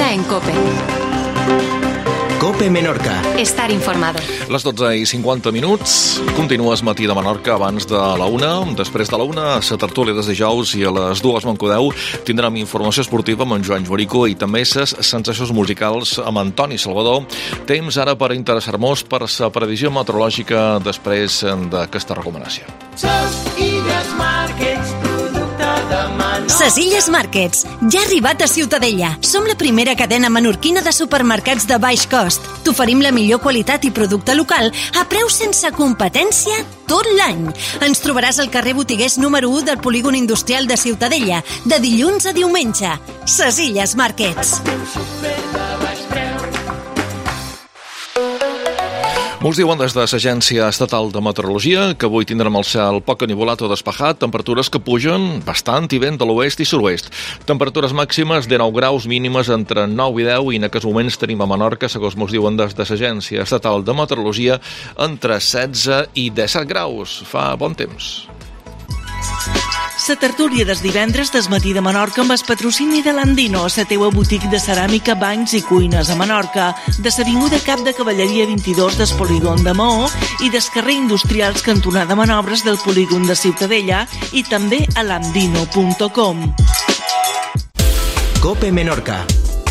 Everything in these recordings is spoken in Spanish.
Menorca en COPE. COPE Menorca. Estar informado. Les 12:50. Continues Matí de Menorca abans de la 1. Després de la 1, a la tertúlia des dijous, i a les 2 Moncodeu tindrem informació esportiva amb en Joan Joarico i també ses sensacions musicals amb Antoni Salvador. Temps ara per interessar-nos per la previsió meteorològica després d'aquesta recomanació. Ses Illes Markets, ja ha arribat a Ciutadella. Som la primera cadena menorquina de supermercats de baix cost. T'oferim la millor qualitat i producte local a preus sense competència tot l'any. Ens trobaràs al carrer Botiguers número 1 del polígon industrial de Ciutadella, de dilluns a diumenge. Ses Illes Markets. Molts diuen des de l'Agència Estatal de Meteorologia que avui tindrem el cel poc anivolat o despejat, temperatures que pugen bastant i vent de l'oest i sud-oest. Temperatures màximes de 9 graus, mínimes entre 9 i 10, i en aquests moments tenim a Menorca, segons ens diuen des de l'Agència Estatal de Meteorologia, entre 16 i 17 graus. Fa bon temps. La tertúlia des divendres des Matí de Menorca amb el patrocini de l'Andino, la teua botiga de ceràmica, banys i cuines a Menorca, de l'avinguda Cap de Cavalleria 22 del polígon de Maó i des carrer Industrials cantonada Manobres del polígon de Ciutadella, i també a landino.com. COPE Menorca.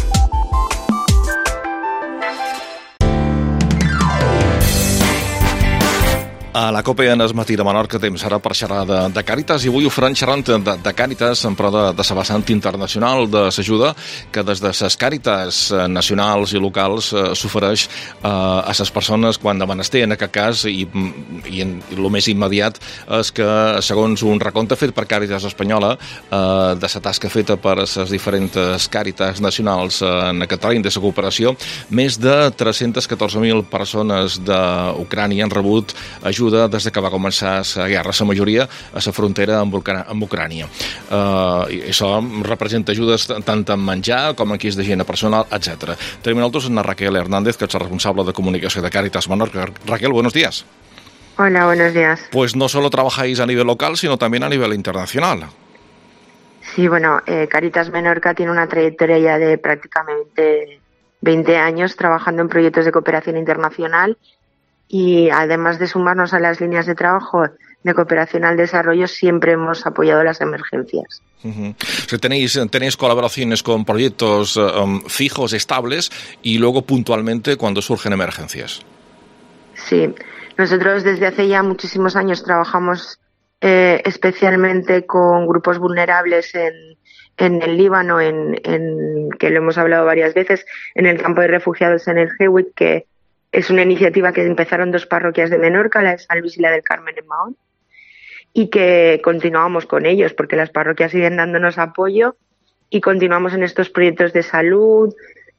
A la COPE en el Matí de Menorca temps ara per xerrar de Càritas, i avui ho faran xerrant de Càritas, però de la vessant internacional de l'ajuda que des de les Càritas nacionals i locals s'ofereix a les persones quan de menester. En aquest cas, i el més immediat, és que, segons un recompte fet per Càritas Espanyola de la tasca feta per les diferents Càritas nacionals en aquest terreny de la cooperació, més de 314.000 persones d'Ucrània han rebut ajuda des que va començar la guerra, la majoria a la frontera amb Ucrània. I això representa ajudes tant en menjar com en quis d'higiene personal, etc. Tenim nosaltres a Raquel Hernández, que és la responsable de comunicació de Càritas Menorca. Raquel, buenos días. Hola, buenos días. Pues no solo trabajáis a nivel local, sino también a nivel internacional. Sí, bueno, Càritas Menorca tiene una trayectoria ya de prácticamente 20 años trabajando en proyectos de cooperación internacional. Y además de sumarnos a las líneas de trabajo de cooperación al desarrollo, siempre hemos apoyado las emergencias. Uh-huh. O sea, tenéis colaboraciones con proyectos fijos, estables, y luego puntualmente cuando surgen emergencias. Sí, nosotros desde hace ya muchísimos años trabajamos especialmente con grupos vulnerables en el Líbano, que lo hemos hablado varias veces, en el campo de refugiados en el Hewitt, que es una iniciativa que empezaron 2 parroquias de Menorca, la de San Luis y la del Carmen en Mahón, y que continuamos con ellos porque las parroquias siguen dándonos apoyo y continuamos en estos proyectos de salud,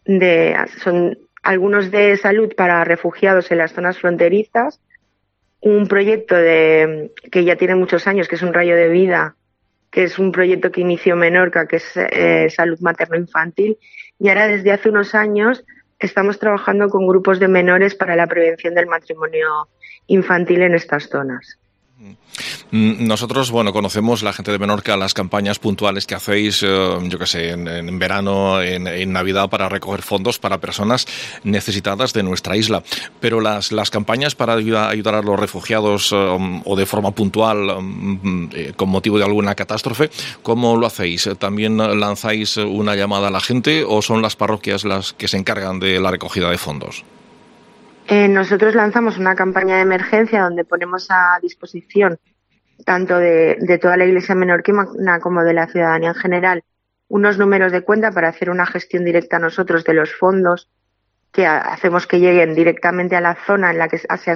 son algunos de salud para refugiados en las zonas fronterizas, un proyecto que ya tiene muchos años, que es un rayo de vida, que es un proyecto que inició Menorca, que es salud materno-infantil, y ahora desde hace unos años estamos trabajando con grupos de menores para la prevención del matrimonio infantil en estas zonas. Nosotros, conocemos la gente de Menorca las campañas puntuales que hacéis, yo que sé, en verano, en Navidad, para recoger fondos para personas necesitadas de nuestra isla. Pero las campañas para ayudar a los refugiados o de forma puntual con motivo de alguna catástrofe, ¿cómo lo hacéis? ¿También lanzáis una llamada a la gente o son las parroquias las que se encargan de la recogida de fondos? Nosotros lanzamos una campaña de emergencia donde ponemos a disposición tanto de toda la Iglesia menorquina como de la ciudadanía en general unos números de cuenta para hacer una gestión directa a nosotros de los fondos que hacemos que lleguen directamente a la zona en la que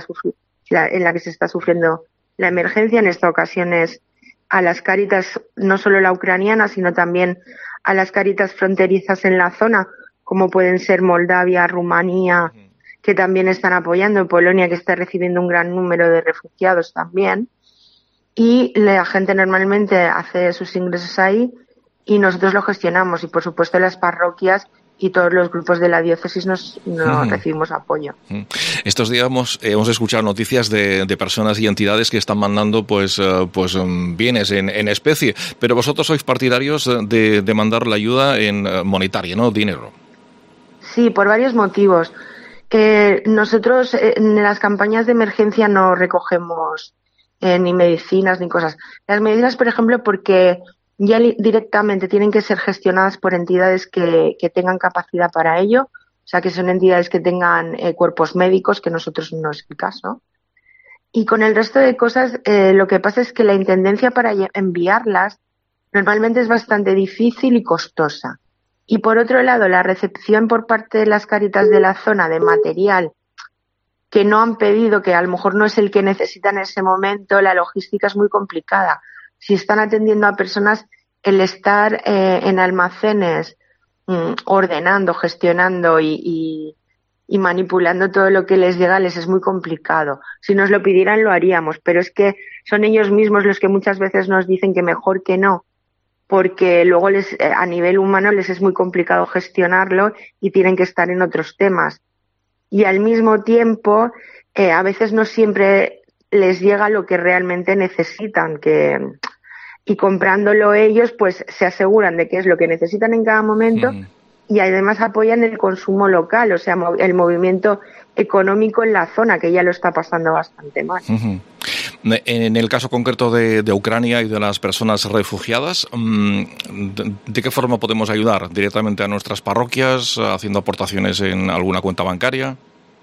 se está sufriendo la emergencia. En esta ocasión es a las Cáritas, no solo la ucraniana, sino también a las Cáritas fronterizas en la zona, como pueden ser Moldavia, Rumanía, que también están apoyando, Polonia, que está recibiendo un gran número de refugiados también. Y la gente normalmente hace sus ingresos ahí y nosotros lo gestionamos. Y, por supuesto, las parroquias y todos los grupos de la diócesis nos recibimos apoyo. Estos días hemos escuchado noticias de personas y entidades que están mandando pues bienes en especie, pero vosotros sois partidarios de mandar la ayuda en monetaria, ¿no? Dinero. Sí, por varios motivos. Nosotros en las campañas de emergencia no recogemos ni medicinas ni cosas. Las medicinas, por ejemplo, porque ya directamente tienen que ser gestionadas por entidades que tengan capacidad para ello, o sea, que son entidades que tengan cuerpos médicos, que nosotros no es el caso. Y con el resto de cosas, lo que pasa es que la intendencia para enviarlas normalmente es bastante difícil y costosa. Y por otro lado, la recepción por parte de las Cáritas de la zona de material que no han pedido, que a lo mejor no es el que necesitan en ese momento, la logística es muy complicada. Si están atendiendo a personas, el estar en almacenes ordenando, gestionando y manipulando todo lo que les llega les es muy complicado. Si nos lo pidieran lo haríamos, pero es que son ellos mismos los que muchas veces nos dicen que mejor que no, porque luego a nivel humano les es muy complicado gestionarlo y tienen que estar en otros temas. Y al mismo tiempo, a veces no siempre les llega lo que realmente necesitan, y comprándolo ellos, pues se aseguran de qué es lo que necesitan en cada momento y además apoyan el consumo local, o sea, el movimiento económico en la zona, que ya lo está pasando bastante mal. En el caso concreto de Ucrania y de las personas refugiadas, ¿de qué forma podemos ayudar? ¿Directamente a nuestras parroquias, haciendo aportaciones en alguna cuenta bancaria?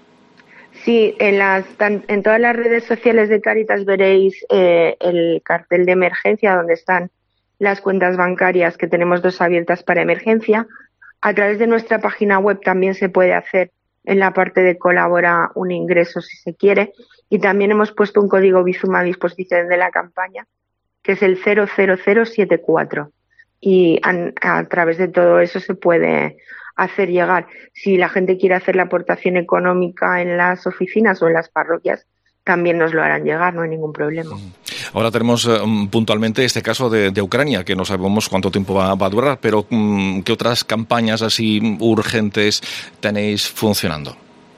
Sí, en todas las redes sociales de Cáritas veréis el cartel de emergencia donde están las cuentas bancarias, que tenemos 2 abiertas para emergencia. A través de nuestra página web también se puede hacer en la parte de colabora un ingreso si se quiere, y también hemos puesto un código Bizum a disposición de la campaña, que es el 00074, y a través de todo eso se puede hacer llegar. Si la gente quiere hacer la aportación económica en las oficinas o en las parroquias, también nos lo harán llegar, no hay ningún problema. Ahora tenemos puntualmente este caso de Ucrania, que no sabemos cuánto tiempo va a durar, pero ¿qué otras campañas así urgentes tenéis funcionando?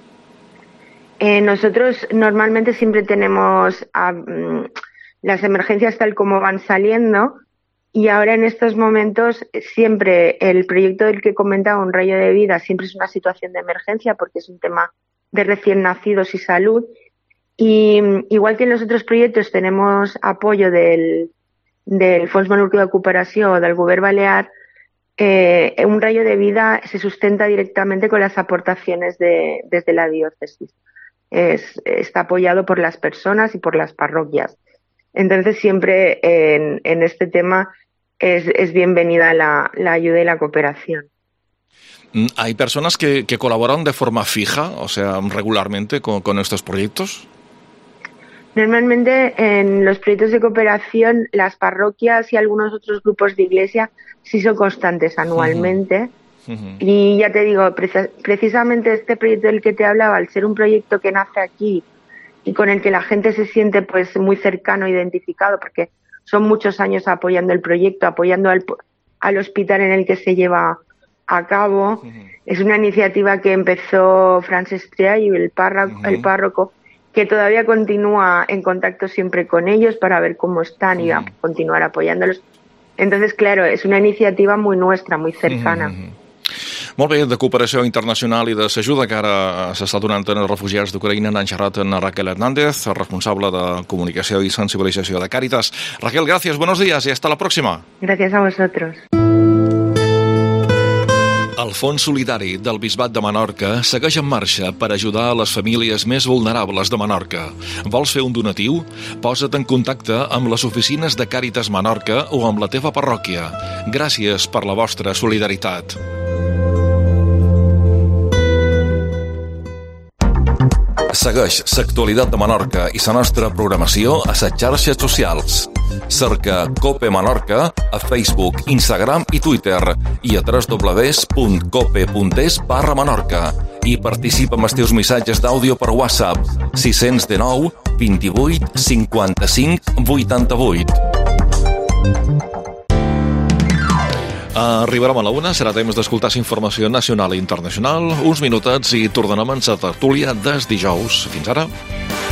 Nosotros normalmente siempre tenemos las emergencias tal como van saliendo, y ahora en estos momentos siempre el proyecto del que comentaba, Un Rayo de Vida, siempre es una situación de emergencia porque es un tema de recién nacidos y salud. Y igual que en los otros proyectos tenemos apoyo del Fons Menorquí de Cooperació o del Govern Balear, Un Rayo de Vida se sustenta directamente con las aportaciones desde la diócesis. Está apoyado por las personas y por las parroquias. Entonces siempre en este tema es bienvenida la ayuda y la cooperación. ¿Hay personas que colaboran de forma fija, o sea, regularmente con estos proyectos? Normalmente en los proyectos de cooperación las parroquias y algunos otros grupos de iglesia sí son constantes anualmente. Y ya te digo, precisamente este proyecto del que te hablaba, al ser un proyecto que nace aquí y con el que la gente se siente pues muy cercano, identificado, porque son muchos años apoyando el proyecto, apoyando al hospital en el que se lleva a cabo. Es una iniciativa que empezó Francesc Triay, el párroco, que todavía continúa en contacto siempre con ellos para ver cómo están y a continuar apoyándolos. Entonces, claro, es una iniciativa muy nuestra, muy cercana. Molt bé, de cooperació internacional i de s'ajuda que ara s'està donant als refugiats d'Ucraïna. N'han xerrat amb Raquel Hernández, responsable de comunicació i sensibilització de Cáritas. Raquel, gracias, buenos días y hasta la próxima. Gracias a vosotros. El Fons Solidari del Bisbat de Menorca segueix en marxa per ajudar a les famílies més vulnerables de Menorca. Vols fer un donatiu? Posa't en contacte amb les oficines de Càritas Menorca o amb la teva parròquia. Gràcies per la vostra solidaritat. Segueix l'actualitat de Menorca i la nostra programació a les xarxes socials. Cerca COPE Menorca a Facebook, Instagram i Twitter i a www.cope.es/Menorca i participa amb els teus missatges d'àudio per WhatsApp 619 28 55 88. Arribarem a la 1, serà temps d'escoltar informació nacional i internacional. Uns minutets i tornarem a la tertúlia des dijous. Fins ara.